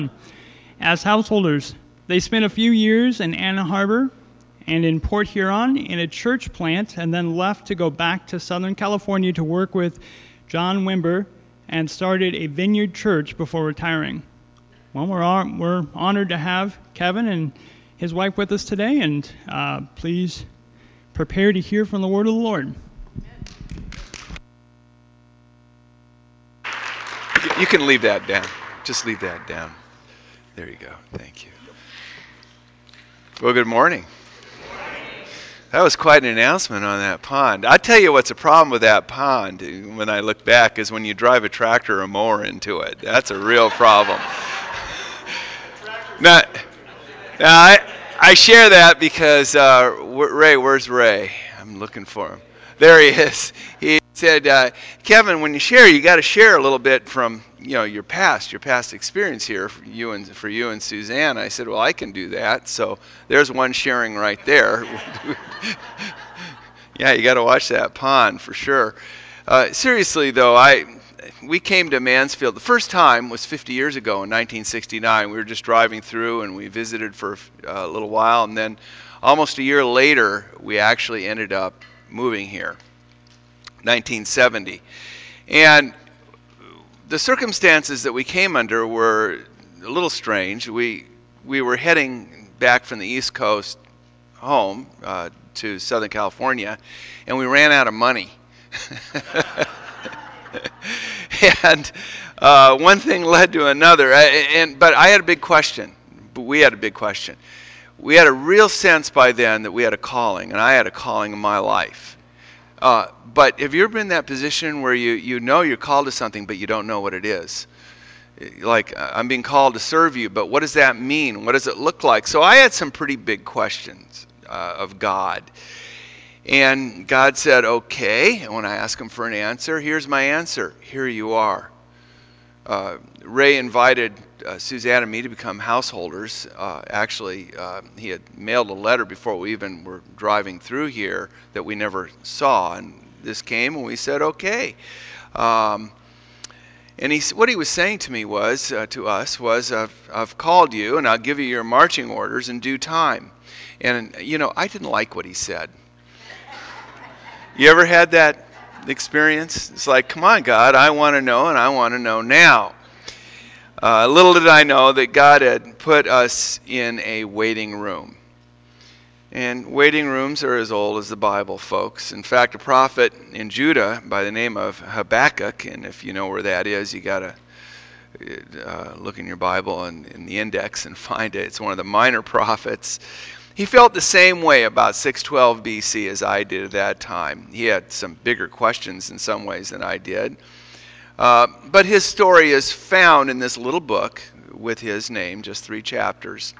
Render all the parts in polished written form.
as householders. They spent a few years in Ann Arbor and in Port Huron in a church plant, and then left to go back to Southern California to work with John Wimber and started a vineyard church before retiring. Well, we're honored to have Kevin and his wife with us today, and please prepare to hear from the word of the Lord. You can leave that down. Just leave that down. There you go. Thank you. Well, good morning. That was quite an announcement on that pond. I tell you what's a problem with that pond when I look back is when you drive a tractor or a mower into it. That's a real problem. Now, I share that because Ray, where's Ray? I'm looking for him. There he is. He said, Kevin, when you share, you got to share a little bit from your past experience here for you and Suzanne. I said, well, I can do that. So there's one sharing right there. Yeah, you got to watch that pond for sure. Seriously though, we came to Mansfield. The first time was 50 years ago in 1969. We were just driving through and we visited for a little while, and then almost a year later, we actually ended up moving here, 1970. And the circumstances that we came under were a little strange. We were heading back from the East Coast home to Southern California, and we ran out of money. And one thing led to another. But I had a big question. We had a big question. We had a real sense by then that we had a calling, and I had a calling in my life. But have you ever been in that position where you know you're called to something, but you don't know what it is? Like, I'm being called to serve you, but what does that mean? What does it look like? So I had some pretty big questions of God. And God said, okay. And when I asked him for an answer, here's my answer. Here you are. Ray invited Suzanne and me to become householders. Actually, he had mailed a letter before we even were driving through here that we never saw. And this came and we said, okay. And what he was saying to me was, I've called you and I'll give you your marching orders in due time. And, I didn't like what he said. You ever had that experience? It's like, come on, God, I want to know, and I want to know now. Little did I know that God had put us in a waiting room. And waiting rooms are as old as the Bible, folks. In fact, a prophet in Judah by the name of Habakkuk, and if you know where that is, you got to look in your Bible and in the index and find it. It's one of the minor prophets. He felt the same way about 612 BC as I did at that time. He had some bigger questions in some ways than I did. But his story is found in this little book with his name, just 3 chapters.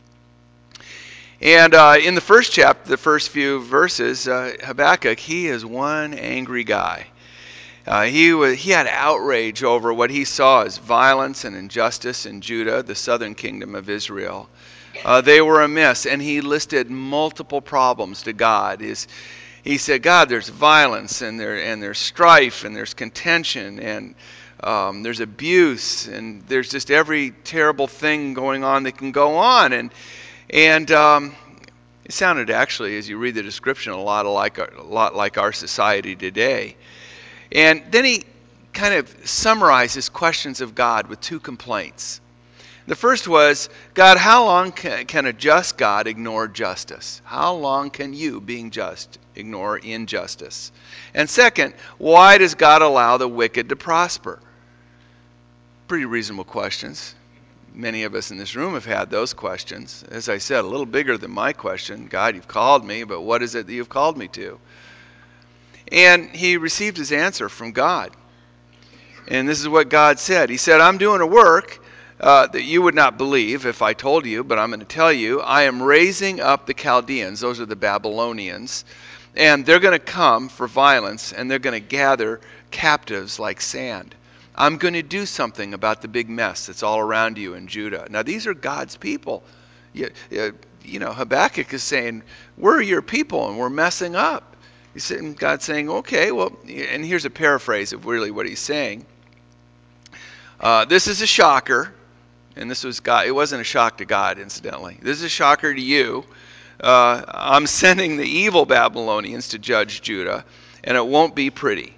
And in the first chapter, the first few verses, Habakkuk, he is one angry guy. He had outrage over what he saw as violence and injustice in Judah, the southern kingdom of Israel. They were amiss, and he listed multiple problems to God. He said, God, there's violence, and there's strife, and there's contention, and there's abuse, and there's just every terrible thing going on that can go on. And it sounded actually, as you read the description, a lot like our society today. And then he kind of summarized his questions of God with 2 complaints. The first was, God, how long can a just God ignore justice? How long can you, being just, ignore injustice? And second, why does God allow the wicked to prosper? Pretty reasonable questions. Many of us in this room have had those questions. As I said, a little bigger than my question. God, you've called me, but what is it that you've called me to? And he received his answer from God. And this is what God said. He said, I'm doing a work that you would not believe if I told you, but I'm going to tell you. I am raising up the Chaldeans. Those are the Babylonians. And they're going to come for violence, and they're going to gather captives like sand. I'm going to do something about the big mess that's all around you in Judah. Now, these are God's people. Habakkuk is saying, we're your people, and we're messing up. God's saying, okay, well, and here's a paraphrase of really what he's saying. This is a shocker. And this was God. It wasn't a shock to God, incidentally. This is a shocker to you. I'm sending the evil Babylonians to judge Judah, and it won't be pretty.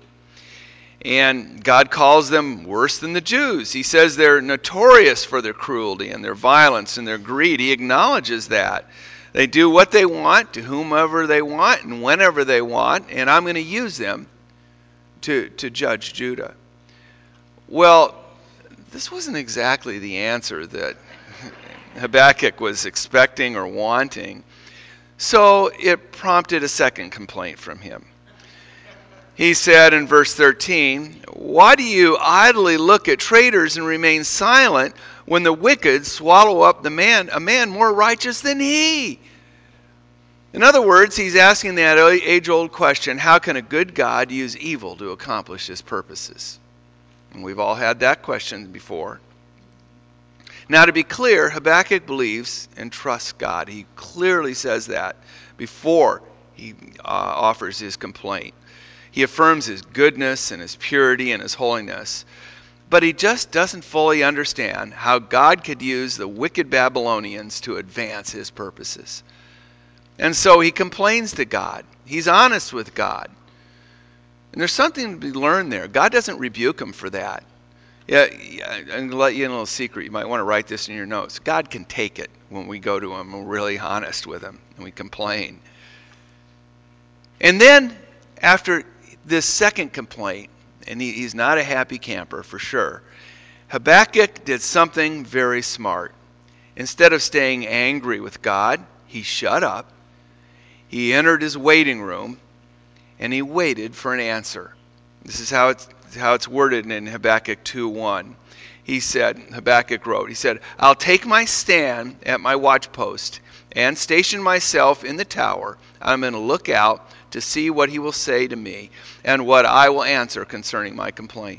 And God calls them worse than the Jews. He says they're notorious for their cruelty and their violence and their greed. He acknowledges that. They do what they want to whomever they want and whenever they want, and I'm going to use them to judge Judah. Well, this wasn't exactly the answer that Habakkuk was expecting or wanting. So it prompted a second complaint from him. He said in verse 13, "Why do you idly look at traitors and remain silent when the wicked swallow up a man more righteous than he?" In other words, he's asking that age-old question, how can a good God use evil to accomplish his purposes? And we've all had that question before. Now, to be clear, Habakkuk believes and trusts God. He clearly says that before he offers his complaint. He affirms his goodness and his purity and his holiness. But he just doesn't fully understand how God could use the wicked Babylonians to advance his purposes. And so he complains to God. He's honest with God. And there's something to be learned there. God doesn't rebuke him for that. Yeah, I'm going to let you in a little secret. You might want to write this in your notes. God can take it when we go to him and we're really honest with him and we complain. And then, after this second complaint, and he's not a happy camper for sure, Habakkuk did something very smart. Instead of staying angry with God, he shut up, he entered his waiting room, and he waited for an answer. This is how it's worded in Habakkuk 2:1. Habakkuk wrote, he said, "I'll take my stand at my watchpost and station myself in the tower. I'm going to look out to see what he will say to me and what I will answer concerning my complaint."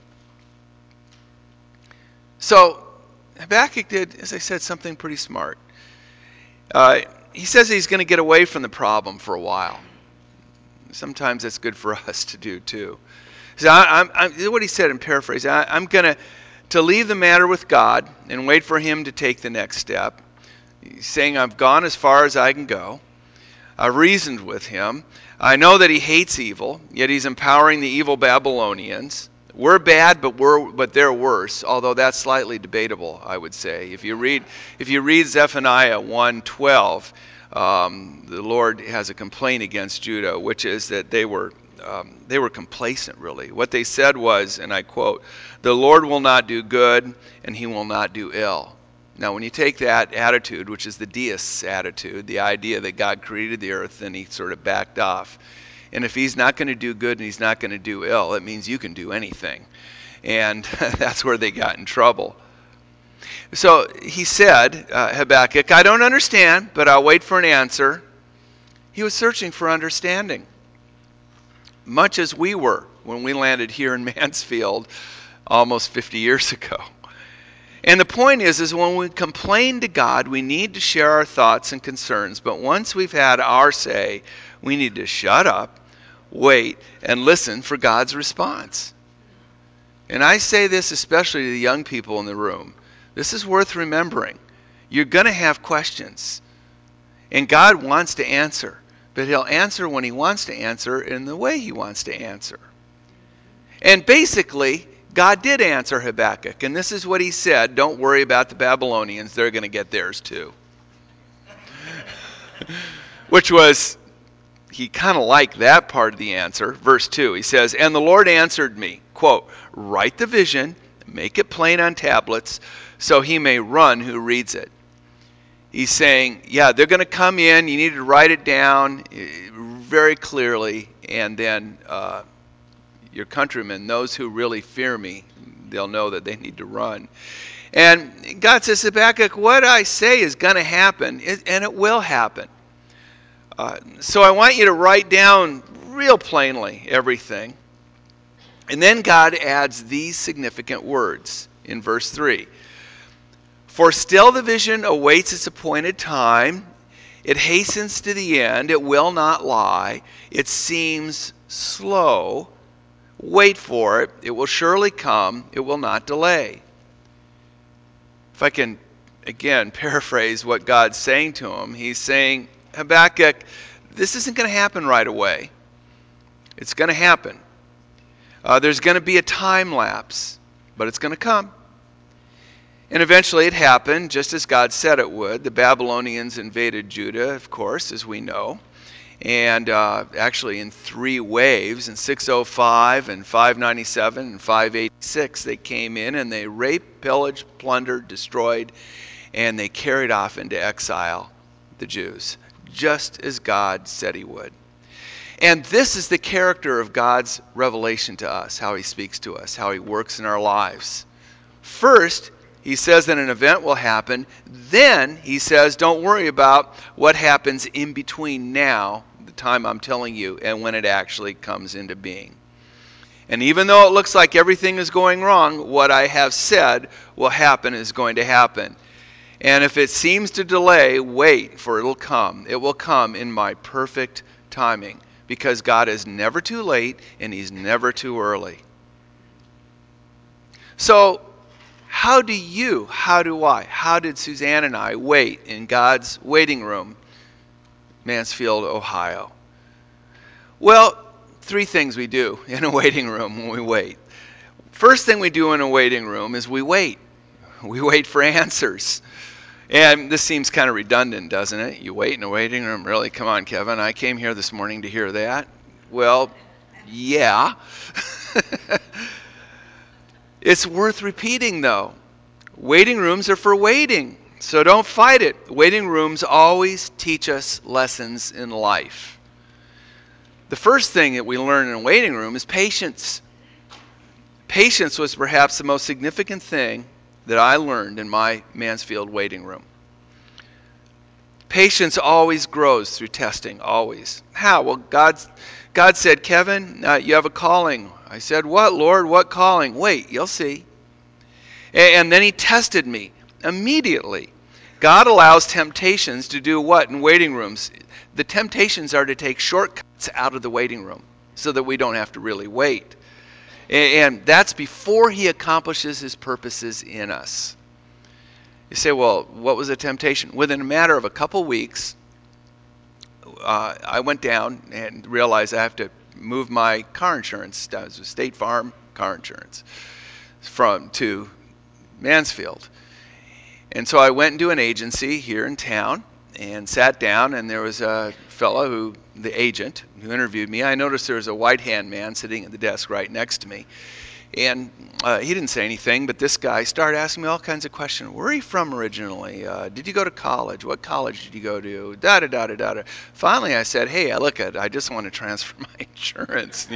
So Habakkuk did, as I said, something pretty smart. He says he's going to get away from the problem for a while. Sometimes that's good for us to do too. So what he said in paraphrase, I'm going to leave the matter with God and wait for him to take the next step. He's saying I've gone as far as I can go. I've reasoned with him. I know that he hates evil, yet he's empowering the evil Babylonians. We're bad, but they're worse, although that's slightly debatable, I would say. If you read Zephaniah 1:12, the Lord has a complaint against Judah, which is that they were complacent, really. What they said was, and I quote, "The Lord will not do good, and he will not do ill." Now, when you take that attitude, which is the deist's attitude, the idea that God created the earth and he sort of backed off, and if he's not going to do good and he's not going to do ill, it means you can do anything. And that's where they got in trouble. So he said, Habakkuk, "I don't understand, but I'll wait for an answer." He was searching for understanding, much as we were when we landed here in Mansfield almost 50 years ago. And the point is when we complain to God, we need to share our thoughts and concerns. But once we've had our say, we need to shut up, wait, and listen for God's response. And I say this especially to the young people in the room. This is worth remembering. You're going to have questions. And God wants to answer. But he'll answer when he wants to answer in the way he wants to answer. And basically, God did answer Habakkuk, and this is what he said: "Don't worry about the Babylonians, they're going to get theirs too." Which was, he kind of liked that part of the answer. Verse 2, he says, "And the Lord answered me," quote, "write the vision, make it plain on tablets, so he may run who reads it." He's saying, yeah, they're going to come in, you need to write it down very clearly, and then your countrymen, those who really fear me, they'll know that they need to run. And God says, Habakkuk, what I say is going to happen, and it will happen. So I want you to write down real plainly everything. And then God adds these significant words in verse 3. "For still the vision awaits its appointed time. It hastens to the end. It will not lie. It seems slow. Wait for it. It will surely come. It will not delay." If I can again, paraphrase what God's saying to him. He's saying, Habakkuk, this isn't going to happen right away. It's going to happen. There's going to be a time lapse, but it's going to come. And eventually it happened, just as God said it would. The Babylonians invaded Judah, of course, as we know. And actually in 3 waves, in 605 and 597 and 586, they came in and they raped, pillaged, plundered, destroyed, and they carried off into exile the Jews, just as God said he would. And this is the character of God's revelation to us, how he speaks to us, how he works in our lives. First, he says that an event will happen. Then he says, don't worry about what happens in between now, the time I'm telling you, and when it actually comes into being. And even though it looks like everything is going wrong, what I have said will happen is going to happen. And if it seems to delay, wait, for it'll come. It will come in my perfect timing, because God is never too late and he's never too early. So, how do I, how did Suzanne and I wait in God's waiting room, Mansfield, Ohio? Well, 3 things we do in a waiting room when we wait. First thing we do in a waiting room is we wait. We wait for answers. And this seems kind of redundant, doesn't it? You wait in a waiting room? Really? Come on, Kevin. I came here this morning to hear that. Well, yeah. It's worth repeating, though. Waiting rooms are for waiting, so don't fight it. Waiting rooms always teach us lessons in life. The first thing that we learn in a waiting room is patience. Patience was perhaps the most significant thing that I learned in my Mansfield waiting room. Patience always grows through testing, always. How? Well, God said, Kevin, you have a calling. I said, what, Lord? What calling? Wait, you'll see. And then he tested me immediately. God allows temptations to do what in waiting rooms? The temptations are to take shortcuts out of the waiting room so that we don't have to really wait. And that's before he accomplishes his purposes in us. You say, well, what was the temptation? Within a matter of a couple weeks, I went down and realized I have to move my car insurance, that was State Farm car insurance, to Mansfield. And so I went into an agency here in town and sat down, and there was a fellow the agent, who interviewed me. I noticed there was a white-hand man sitting at the desk right next to me. And he didn't say anything, but this guy started asking me all kinds of questions. Where are you from originally? Did you go to college? What college did you go to? Da-da-da-da-da. Finally, I said, hey, I just want to transfer my insurance,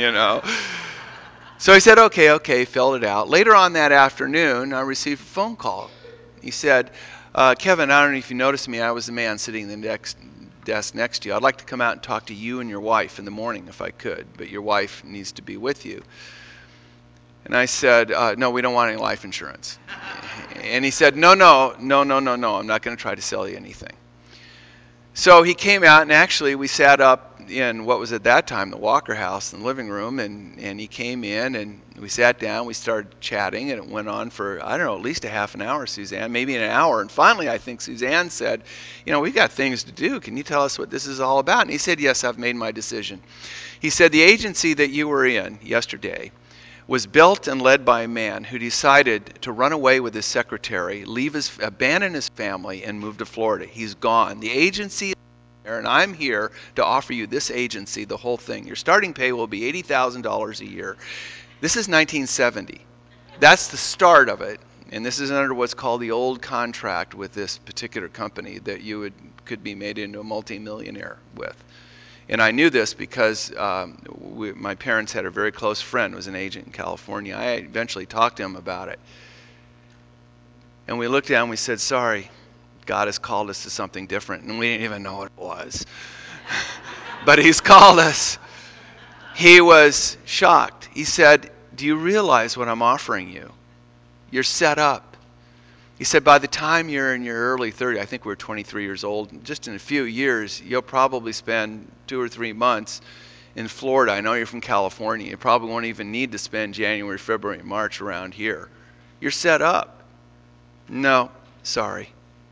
So he said, okay, filled it out. Later on that afternoon, I received a phone call. He said, Kevin, I don't know if you noticed me. I was the man sitting in the desk next to you. I'd like to come out and talk to you and your wife in the morning if I could, but your wife needs to be with you. And I said, no, we don't want any life insurance. And he said, no, I'm not going to try to sell you anything. So he came out, and actually we sat up in what was at that time the Walker House in the living room, and he came in, and we sat down, we started chatting, and it went on for, I don't know, at least a half an hour, Suzanne, maybe an hour. And finally, I think Suzanne said, we've got things to do. Can you tell us what this is all about? And he said, yes, I've made my decision. He said, the agency that you were in yesterday was built and led by a man who decided to run away with his secretary, abandon his family, and move to Florida. He's gone. The agency is there, and I'm here to offer you this agency, the whole thing. Your starting pay will be $80,000 a year. This is 1970. That's the start of it. And this is under what's called the old contract with this particular company that you could be made into a multimillionaire with. And I knew this because my parents had a very close friend who was an agent in California. I eventually talked to him about it. And we looked down and we said, sorry, God has called us to something different. And we didn't even know what it was. But he's called us. He was shocked. He said, do you realize what I'm offering you? You're set up. He said, by the time you're in your early 30s, I think we're 23 years old, just in a few years, you'll probably spend 2 or 3 months in Florida. I know you're from California. You probably won't even need to spend January, February, March around here. You're set up. No, sorry.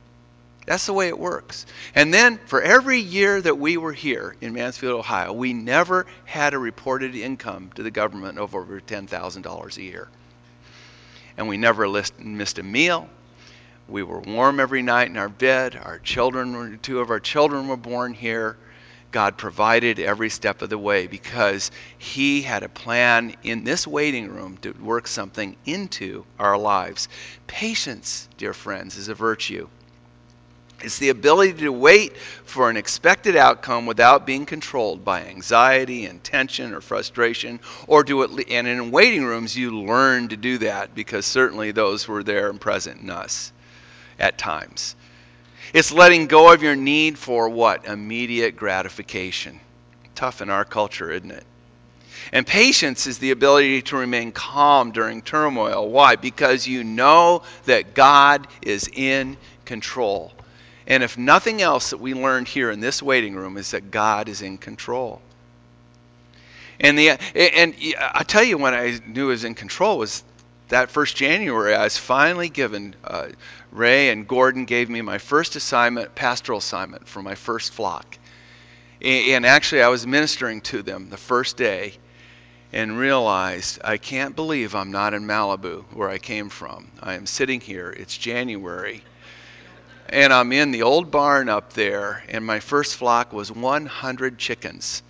That's the way it works. And then for every year that we were here in Mansfield, Ohio, we never had a reported income to the government of over $10,000 a year. And we never missed a meal. We were warm every night in our bed. Two of our children were born here. God provided every step of the way because he had a plan in this waiting room to work something into our lives. Patience, dear friends, is a virtue. It's the ability to wait for an expected outcome without being controlled by anxiety and tension or frustration, and in waiting rooms you learn to do that because certainly those were there and present in us at times. It's letting go of your need for what? Immediate gratification. Tough in our culture, isn't it? And patience is the ability to remain calm during turmoil. Why? Because you know that God is in control. And if nothing else that we learned here in this waiting room is that God is in control. And I tell you when I knew he was in control was that first January. I was finally given, Ray and Gordon gave me my first assignment, pastoral assignment for my first flock. And actually I was ministering to them the first day and realized I can't believe I'm not in Malibu where I came from. I am sitting here. It's January. And I'm in the old barn up there, and my first flock was 100 chickens.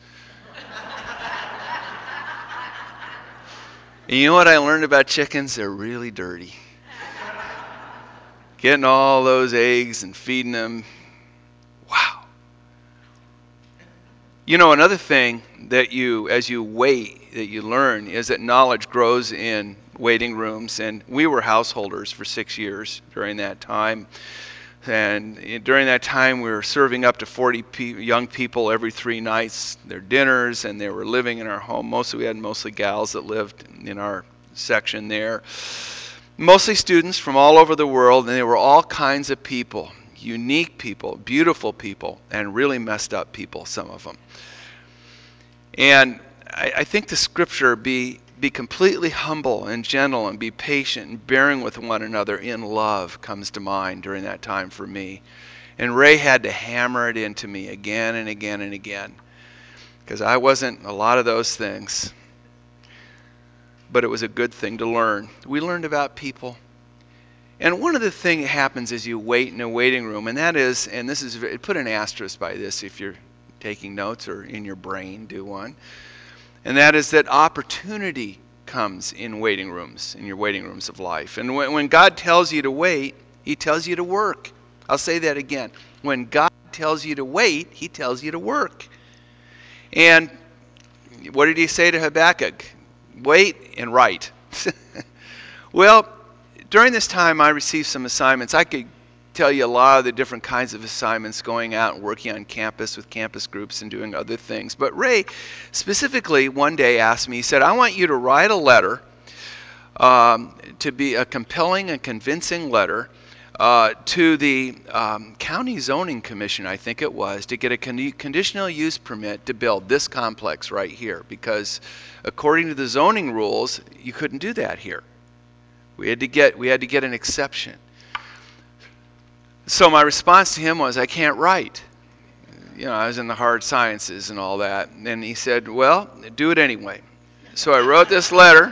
And you know what I learned about chickens? They're really dirty. Getting all those eggs and feeding them. Wow. You know, another thing that as you wait, that you learn is that knowledge grows in waiting rooms. And we were householders for 6 years during that time. And during that time, we were serving up to 40 young people every 3 nights their dinners, and they were living in our home. We had mostly gals that lived in our section there. Mostly students from all over the world, and they were all kinds of people. Unique people, beautiful people, and really messed up people, some of them. And I think the scripture, be completely humble and gentle and be patient and bearing with one another in love, comes to mind during that time for me. And Ray had to hammer it into me again and again and again because I wasn't a lot of those things. But it was a good thing to learn. We learned about people. And one of the things that happens as you wait in a waiting room, and that is, and this is, put an asterisk by this if you're taking notes or in your brain, do one. And that is that opportunity comes in waiting rooms, in your waiting rooms of life. And when God tells you to wait, he tells you to work. I'll say that again. When God tells you to wait, he tells you to work. And what did he say to Habakkuk? Wait and write. Well, during this time I received some assignments. I could tell you a lot of the different kinds of assignments, going out and working on campus with campus groups and doing other things. But Ray specifically one day asked me, he said, I want you to write a letter, to be a compelling and convincing letter to the County Zoning Commission, I think it was, to get a conditional use permit to build this complex right here. Because according to the zoning rules, you couldn't do that here. We had to get an exception. So my response to him was, I can't write. You know, I was in the hard sciences and all that. And he said, well, do it anyway. So I wrote this letter.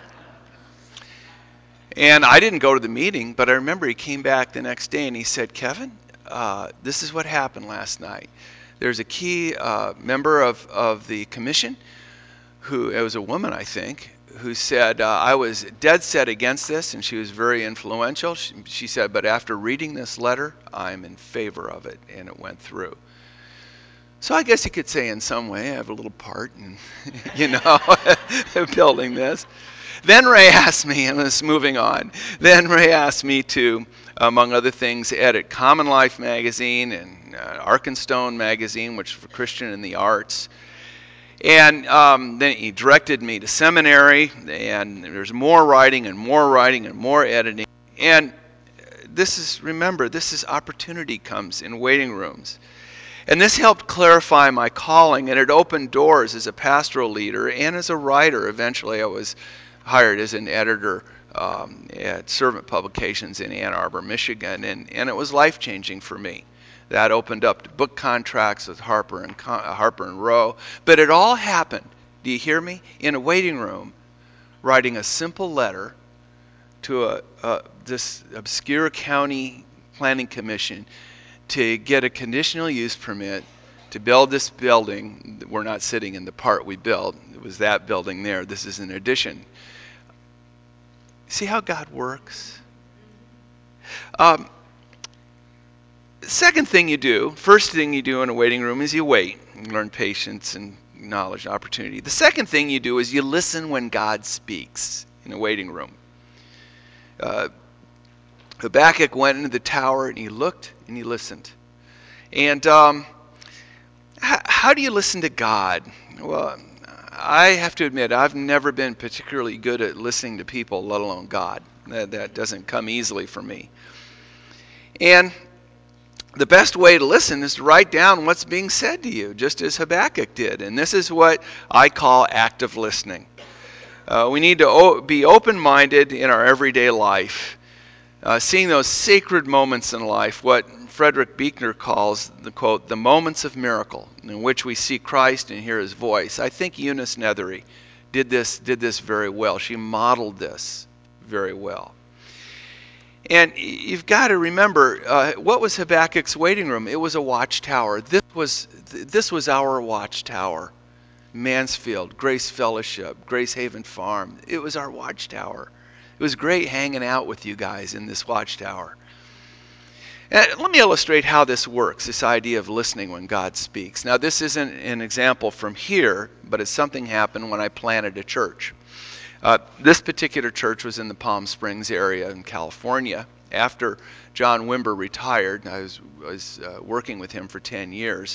And I didn't go to the meeting, but I remember he came back the next day and he said, Kevin, this is what happened last night. There's a key member of the commission, it was a woman, I think, who said, I was dead set against this, and she was very influential. She said, but after reading this letter, I'm in favor of it, and it went through. So I guess you could say in some way I have a little part in, building this. Then Ray asked me, and this moving on, then Ray asked me to, among other things, edit Common Life magazine and Arkenstone magazine, which is for Christian in the arts. And then he directed me to seminary, and there's more writing and more editing. And this is opportunity comes in waiting rooms. And this helped clarify my calling, and it opened doors as a pastoral leader and as a writer. Eventually I was hired as an editor at Servant Publications in Ann Arbor, Michigan, and it was life-changing for me. That opened up to book contracts with Harper and Row. But it all happened, do you hear me? In a waiting room, writing a simple letter to this obscure county planning commission to get a conditional use permit to build this building. We're not sitting in the part we built. It was that building there. This is an addition. See how God works? Um, Second thing you do, first thing you do in a waiting room is you wait. You learn patience and knowledge and opportunity. The second thing you do is you listen when God speaks in a waiting room. Habakkuk went into the tower and he looked and he listened. And how do you listen to God? Well, I have to admit, I've never been particularly good at listening to people, let alone God. That doesn't come easily for me. And the best way to listen is to write down what's being said to you, just as Habakkuk did. And this is what I call active listening. We need to be open-minded in our everyday life, seeing those sacred moments in life, what Frederick Buechner calls, the quote, the moments of miracle, in which we see Christ and hear his voice. I think Eunice Nethery did this very well. She modeled this very well. And you've got to remember, what was Habakkuk's waiting room? It was a watchtower. This was our watchtower. Mansfield, Grace Fellowship, Grace Haven Farm. It was our watchtower. It was great hanging out with you guys in this watchtower. Let me illustrate how this works, this idea of listening when God speaks. Now, this isn't an example from here, but it's something happened when I planted a church. This particular church was in the Palm Springs area in California. After John Wimber retired, I was working with him for 10 years.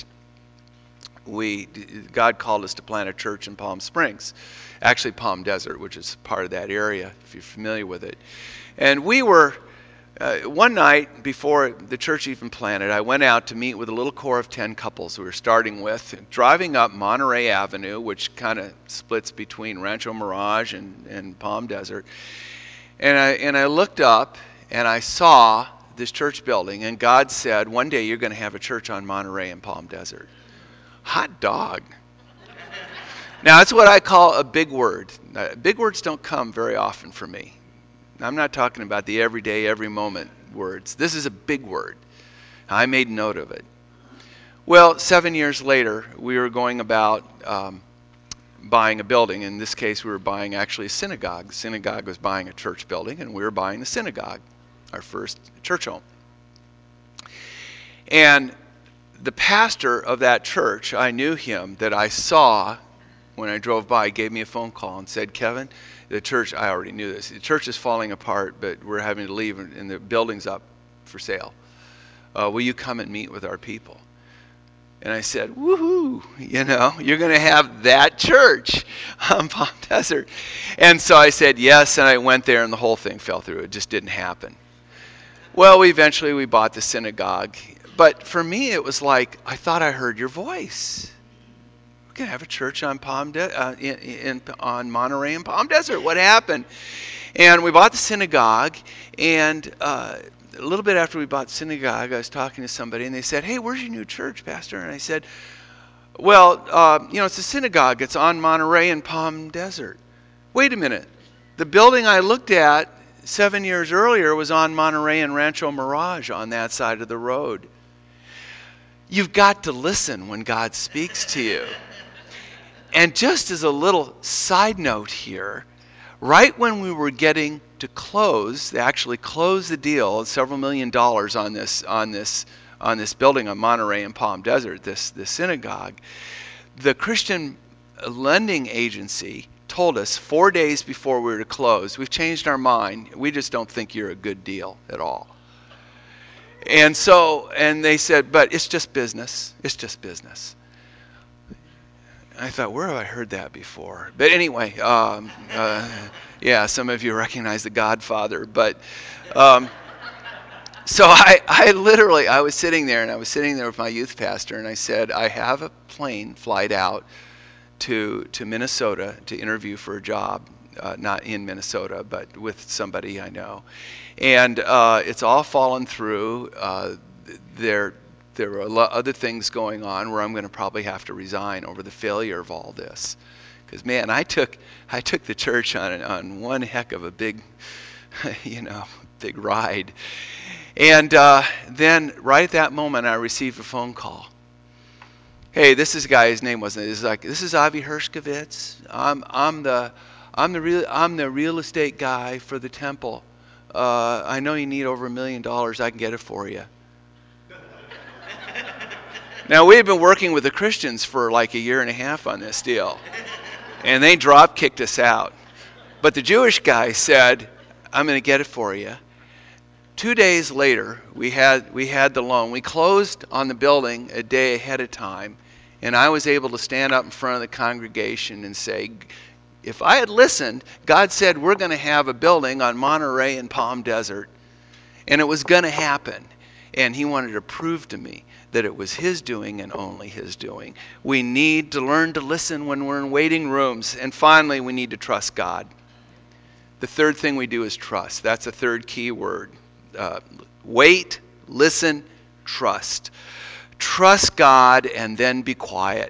God called us to plant a church in Palm Springs, actually Palm Desert, which is part of that area, if you're familiar with it. And we were, one night before the church even planted, I went out to meet with a little core of 10 couples we were starting with, driving up Monterey Avenue, which kind of splits between Rancho Mirage and Palm Desert. And I looked up and I saw this church building, and God said, one day you're going to have a church on Monterey and Palm Desert. Hot dog. Now, that's what I call a big word. Big words don't come very often for me. I'm not talking about the everyday, every moment words. This is a big word. I made note of it. Well, 7 years later, we were going about buying a building. In this case, we were buying actually a synagogue. The synagogue was buying a church building, and we were buying the synagogue, our first church home. And the pastor of that church, I knew him, that I saw when I drove by, gave me a phone call and said, Kevin, the church, I already knew this, the church is falling apart, but we're having to leave and the building's up for sale. Will you come and meet with our people? And I said, woohoo, you're going to have that church on Palm Desert. And so I said yes, and I went there, and the whole thing fell through. It just didn't happen. Well, eventually we bought the synagogue. But for me, it was like, I thought I heard your voice. We're going to have a church on on Monterey and Palm Desert. What happened? And we bought the synagogue, and a little bit after we bought the synagogue, I was talking to somebody, and they said, hey, where's your new church, Pastor? And I said, well, it's a synagogue. It's on Monterey and Palm Desert. Wait a minute. The building I looked at 7 years earlier was on Monterey and Rancho Mirage on that side of the road. You've got to listen when God speaks to you. And just as a little side note here, right when we were getting to close, they actually closed the deal, several $1 million on this building on Monterey and Palm Desert, this synagogue, the Christian lending agency told us 4 days before we were to close, we've changed our mind. We just don't think you're a good deal at all. And they said, but it's just business. It's just business. I thought, where have I heard that before? But anyway, yeah, some of you recognize The Godfather. But so I was sitting there, and I was sitting there with my youth pastor, and I said, I have a plane flight out to Minnesota to interview for a job not in Minnesota, but with somebody I know. And it's all fallen through. There were other things going on where I'm going to probably have to resign over the failure of all this. Because man, I took the church on one heck of a big, big ride. And then right at that moment, I received a phone call. Hey, this is a guy. His name wasn't. It's like, this is Avi Hershkovitz. I'm the real estate guy for the temple. I know you need over $1 million. I can get it for you. Now, we had been working with the Christians for like a year and a half on this deal, and they drop kicked us out. But the Jewish guy said, I'm going to get it for you. 2 days later, we had the loan. We closed on the building a day ahead of time, and I was able to stand up in front of the congregation and say, if I had listened, God said we're going to have a building on Monterey and Palm Desert, and it was going to happen. And he wanted to prove to me that it was his doing and only his doing. We need to learn to listen when we're in waiting rooms. And finally, we need to trust God. The third thing we do is trust. That's the third key word. Wait, listen, trust. Trust God and then be quiet.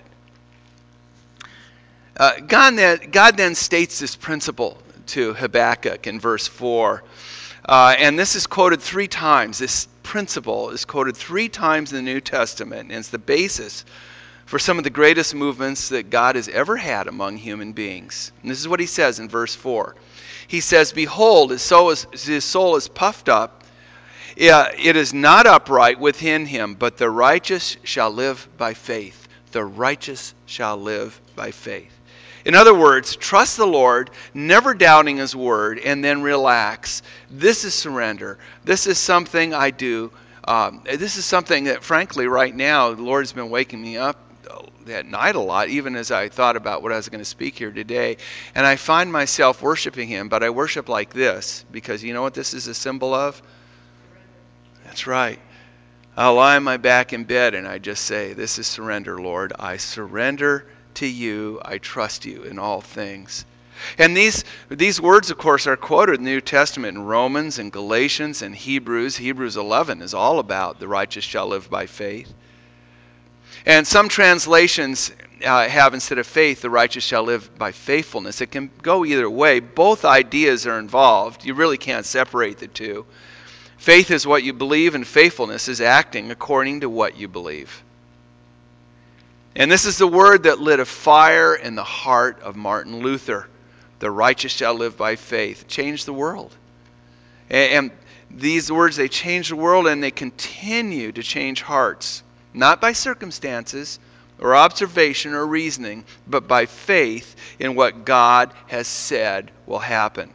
God then states this principle to Habakkuk in verse 4. And this is quoted 3 times. This principle is quoted 3 times in the New Testament, and it's the basis for some of the greatest movements that God has ever had among human beings. And this is what he says in verse 4. He says, behold, his soul is puffed up. It is not upright within him, but the righteous shall live by faith. The righteous shall live by faith. In other words, trust the Lord, never doubting his word, and then relax. This is surrender. This is something I do. This is something that, frankly, right now, the Lord has been waking me up at night a lot, even as I thought about what I was going to speak here today. And I find myself worshiping him, but I worship like this, because you know what this is a symbol of? That's right. I'll lie on my back in bed and I just say, this is surrender, Lord. I surrender to you. I trust you in all things. And these words, of course, are quoted in the New Testament in Romans and Galatians and Hebrews. Hebrews 11 is all about the righteous shall live by faith. And some translations have, instead of faith, the righteous shall live by faithfulness. It can go either way. Both ideas are involved. You really can't separate the two. Faith is what you believe, and faithfulness is acting according to what you believe. And this is the word that lit a fire in the heart of Martin Luther. The righteous shall live by faith. It changed the world. And these words, they change the world, and they continue to change hearts. Not by circumstances or observation or reasoning, but by faith in what God has said will happen.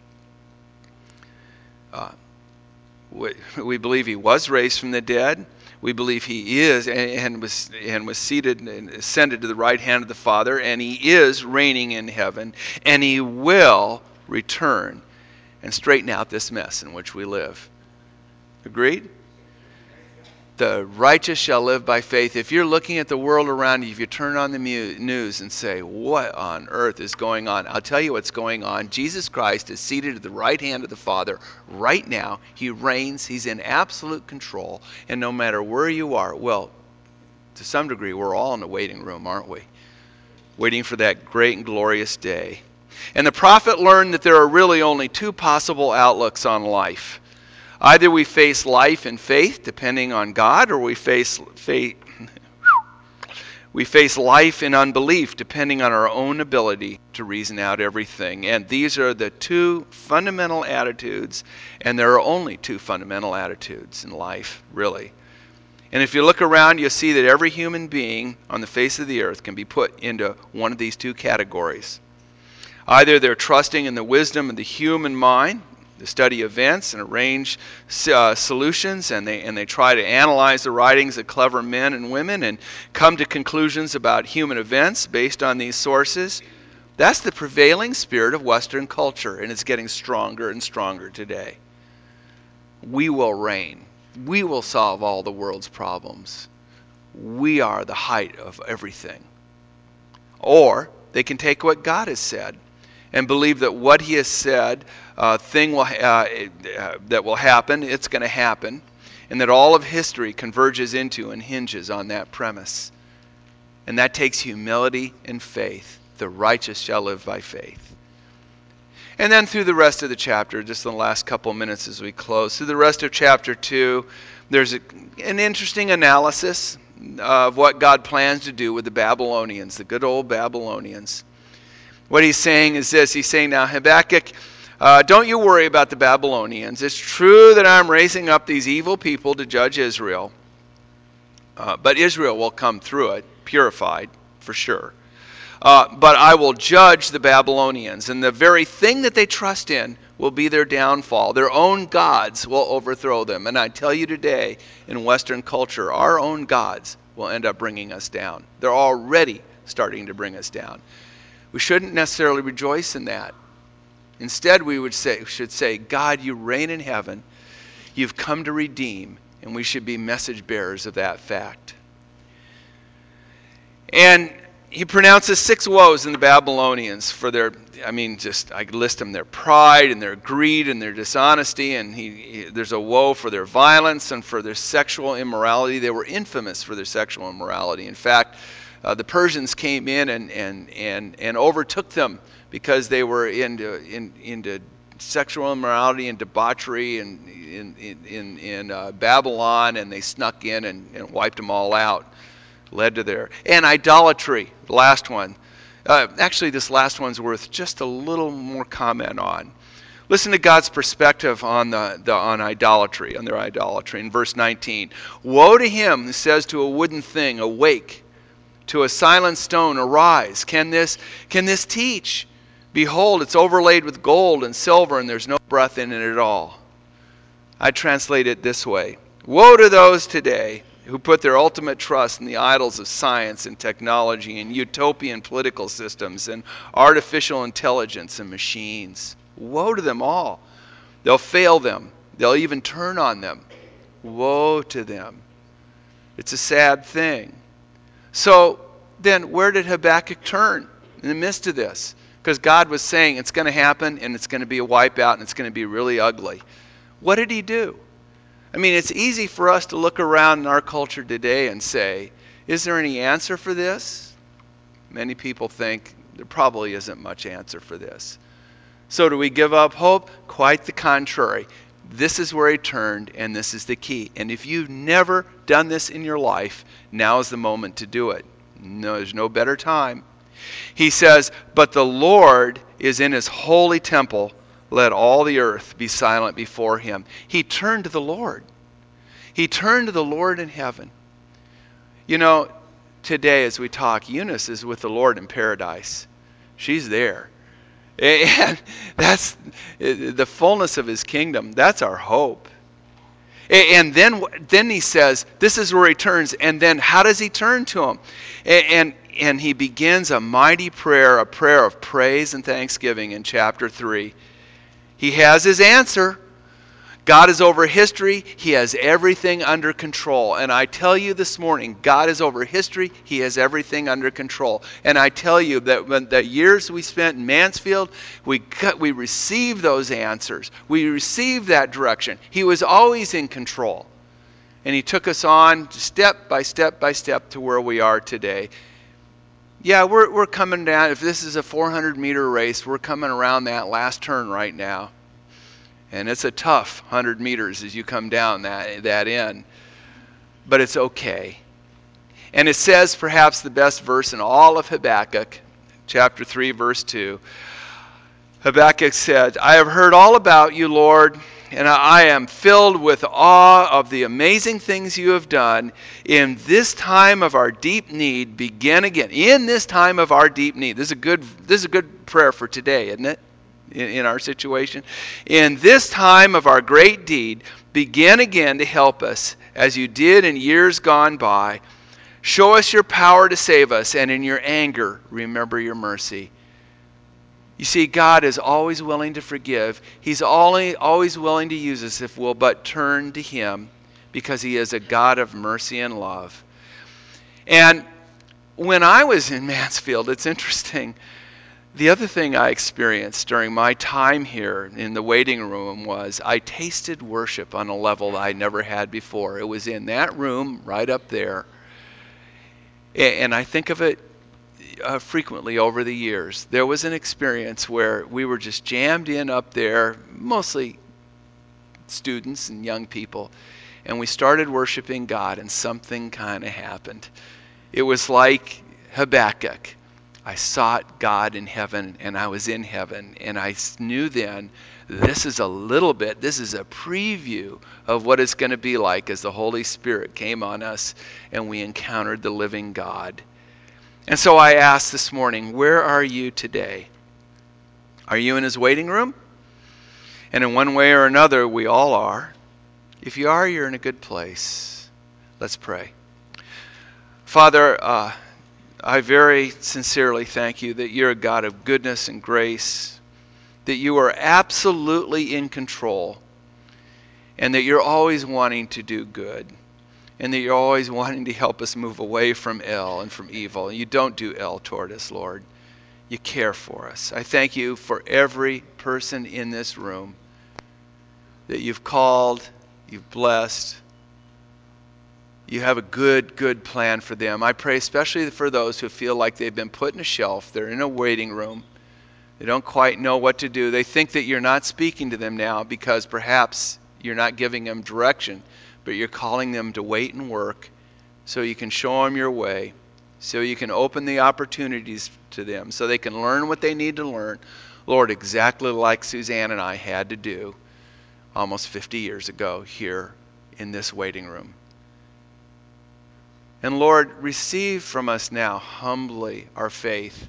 We believe he was raised from the dead. We believe he is and was seated and ascended to the right hand of the Father, and he is reigning in heaven, and he will return and straighten out this mess in which we live. Agreed? The righteous shall live by faith. If you're looking at the world around you, if you turn on the news and say, what on earth is going on? I'll tell you what's going on. Jesus Christ is seated at the right hand of the Father right now. He reigns. He's in absolute control. And no matter where you are, well, to some degree, we're all in the waiting room, aren't we? Waiting for that great and glorious day. And the prophet learned that there are really only 2 possible outlooks on life. Either we face life in faith, depending on God, or we face life in unbelief, depending on our own ability to reason out everything. And these are the 2 fundamental attitudes, and there are only 2 fundamental attitudes in life, really. And if you look around, you'll see that every human being on the face of the earth can be put into one of these 2 categories. Either they're trusting in the wisdom of the human mind, to study events and arrange solutions, and they try to analyze the writings of clever men and women and come to conclusions about human events based on these sources. That's the prevailing spirit of Western culture, and it's getting stronger and stronger today. We will reign. We will solve all the world's problems. We are the height of everything. Or they can take what God has said and believe that what he has said, that will happen, it's going to happen, and that all of history converges into and hinges on that premise. And that takes humility and faith. The righteous shall live by faith. And then through the rest of the chapter, just in the last couple minutes as we close, through the rest of chapter 2, there's an interesting analysis of what God plans to do with the Babylonians, the good old Babylonians. What he's saying is this. He's saying, now, Habakkuk, don't you worry about the Babylonians. It's true that I'm raising up these evil people to judge Israel. But Israel will come through it, purified, for sure. But I will judge the Babylonians, and the very thing that they trust in will be their downfall. Their own gods will overthrow them. And I tell you today, in Western culture, our own gods will end up bringing us down. They're already starting to bring us down. We shouldn't necessarily rejoice in that. Instead, we should say, God, you reign in heaven. You've come to redeem, and we should be message bearers of that fact. And he pronounces 6 woes in the Babylonians for their, I list them, their pride and their greed and their dishonesty, and there's a woe for their violence and for their sexual immorality. They were infamous for their sexual immorality. In fact, the Persians came in and overtook them because they were into sexual immorality and debauchery in Babylon, and they snuck in and wiped them all out. Led to there. And idolatry, the last one. Actually, this last one's worth just a little more comment on. Listen to God's perspective on idolatry, on their idolatry. In verse 19, woe to him who says to a wooden thing, awake, to a silent stone, arise. Can this teach? Behold, it's overlaid with gold and silver, and there's no breath in it at all. I translate it this way. Woe to those today who put their ultimate trust in the idols of science and technology and utopian political systems and artificial intelligence and machines. Woe to them all. They'll fail them. They'll even turn on them. Woe to them. It's a sad thing. So then where did Habakkuk turn in the midst of this? Because God was saying it's going to happen, and it's going to be a wipeout, and it's going to be really ugly. What did he do? It's easy for us to look around in our culture today and say, is there any answer for this? Many people think there probably isn't much answer for this. So do we give up hope? Quite the contrary. This is where he turned, and this is the key. And if you've never done this in your life, now is the moment to do it. No, there's no better time. He says, but the Lord is in his holy temple. Let all the earth be silent before him. He turned to the Lord. He turned to the Lord in heaven. Today as we talk, Eunice is with the Lord in paradise. She's there. And that's the fullness of his kingdom. That's our hope. And then he says, this is where he turns. And then how does he turn to him? And he begins a mighty prayer, a prayer of praise and thanksgiving in chapter 3. He has his answer. God is over history. He has everything under control. And I tell you this morning, God is over history. He has everything under control. And I tell you that when the years we spent in Mansfield, we received those answers. We received that direction. He was always in control. And he took us on step by step by step to where we are today. Yeah, we're coming down. If this is a 400-meter race, we're coming around that last turn right now. And it's a tough 100 meters as you come down that end. But it's okay. And it says perhaps the best verse in all of Habakkuk, chapter 3, verse 2. Habakkuk said, I have heard all about you, Lord, and I am filled with awe of the amazing things you have done. In this time of our deep need, begin again. In this time of our deep need. This is a good prayer for today, isn't it? In our situation. In this time of our great deed, begin again to help us, as you did in years gone by. Show us your power to save us, and in your anger, remember your mercy. You see, God is always willing to forgive. He's always willing to use us if we'll but turn to him, because he is a God of mercy and love. And when I was in Mansfield, it's interesting. The other thing I experienced during my time here in the waiting room was I tasted worship on a level that I never had before. It was in that room right up there. And I think of it frequently over the years. There was an experience where we were just jammed in up there, mostly students and young people, and we started worshiping God, and something kind of happened. It was like Habakkuk. I sought God in heaven, and I was in heaven, and I knew then this is a preview of what it's going to be like as the Holy Spirit came on us and we encountered the living God. And so I asked this morning, where are you today? Are you in his waiting room? And in one way or another, we all are. If you are, you're in a good place. Let's pray. Father, I very sincerely thank you that you're a God of goodness and grace, that you are absolutely in control, and that you're always wanting to do good, and that you're always wanting to help us move away from ill and from evil. And you don't do ill toward us, Lord. You care for us. I thank you for every person in this room that you've called, you've blessed. You have a good plan for them. I pray especially for those who feel like they've been put in a shelf. They're in a waiting room. They don't quite know what to do. They think that you're not speaking to them now because perhaps you're not giving them direction, but you're calling them to wait and work so you can show them your way, so you can open the opportunities to them, so they can learn what they need to learn. Lord, exactly like Suzanne and I had to do almost 50 years ago here in this waiting room. And Lord, receive from us now humbly our faith.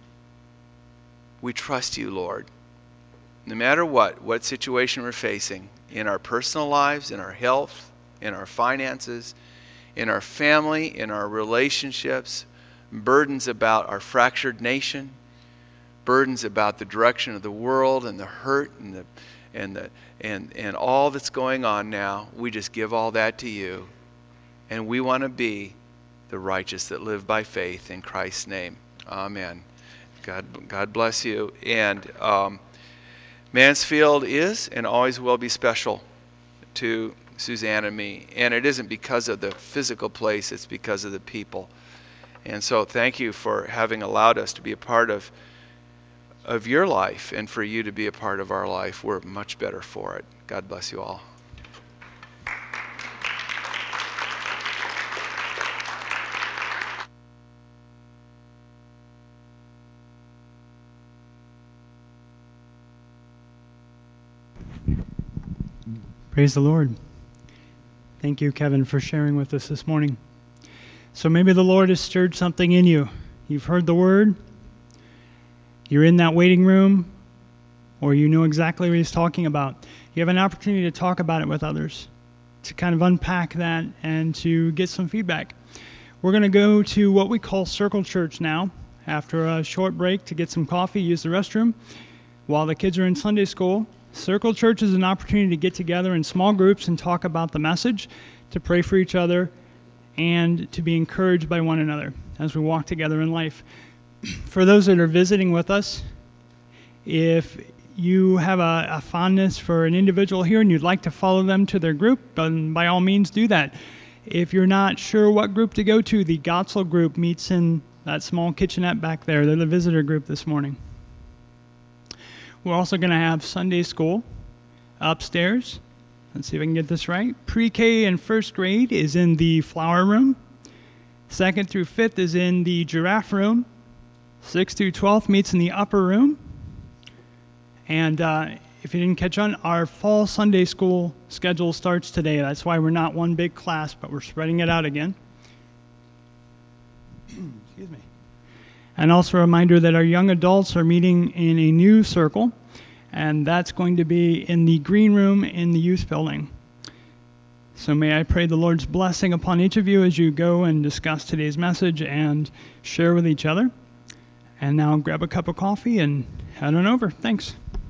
We trust you, Lord. No matter what situation we're facing, in our personal lives, in our health, in our finances, in our family, in our relationships, burdens about our fractured nation, burdens about the direction of the world and the hurt and all that's going on now, we just give all that to you. And we want to be the righteous that live by faith in Christ's name. Amen. God bless you. And Mansfield is and always will be special to Suzanne and me. And it isn't because of the physical place, it's because of the people. And so thank you for having allowed us to be a part of your life and for you to be a part of our life. We're much better for it. God bless you all. Praise the Lord. Thank you, Kevin, for sharing with us this morning. So maybe the Lord has stirred something in you. You've heard the word. You're in that waiting room, or you know exactly what he's talking about. You have an opportunity to talk about it with others, to kind of unpack that and to get some feedback. We're going to go to what we call Circle Church now, after a short break to get some coffee, use the restroom, while the kids are in Sunday school. Circle Church is an opportunity to get together in small groups and talk about the message, to pray for each other, and to be encouraged by one another as we walk together in life. For those that are visiting with us, if you have a fondness for an individual here and you'd like to follow them to their group, then by all means do that. If you're not sure what group to go to, the Gotzel group meets in that small kitchenette back there. They're the visitor group this morning. We're also going to have Sunday school upstairs. Let's see if I can get this right. Pre-K and first grade is in the flower room. 2nd through 5th is in the giraffe room. 6th through 12th meets in the upper room. And if you didn't catch on, our fall Sunday school schedule starts today. That's why we're not one big class, but we're spreading it out again. Excuse me. And also a reminder that our young adults are meeting in a new circle, and that's going to be in the green room in the youth building. So may I pray the Lord's blessing upon each of you as you go and discuss today's message and share with each other. And now grab a cup of coffee and head on over. Thanks.